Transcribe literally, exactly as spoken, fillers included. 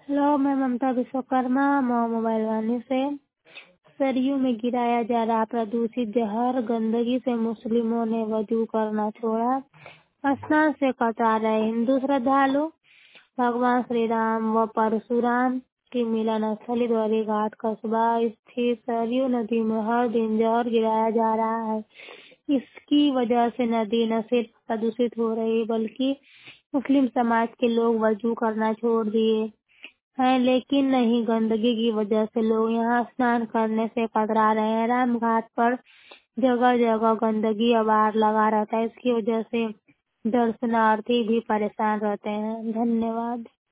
Hello, मैं ममता विश्वकर्मा मौ mobile वानी से। सरयू में गिराया जा रहा प्रदूषित जहर, गंदगी से मुस्लिमों ने वजू करना छोड़ा। स्नान से कतरा रहे हिंदू श्रद्धालु। भगवान श्री राम व परशुराम की मिलन स्थली द्वारी घाट कस्बा स्थित सरयू नदी में हर दिन जहर गिराया जा रहा है। इसकी वजह से नदी न सिर्फ प्रदूषित हो रही बल्कि मुस्लिम समाज के लोग वजू करना छोड़ दिए हैं, लेकिन नहीं, गंदगी की वजह से लोग यहाँ स्नान करने से कतरा रहे हैं। राम घाट पर जगह जगह गंदगी अबार लगा रहता है। इसकी वजह से दर्शनार्थी भी परेशान रहते हैं। धन्यवाद।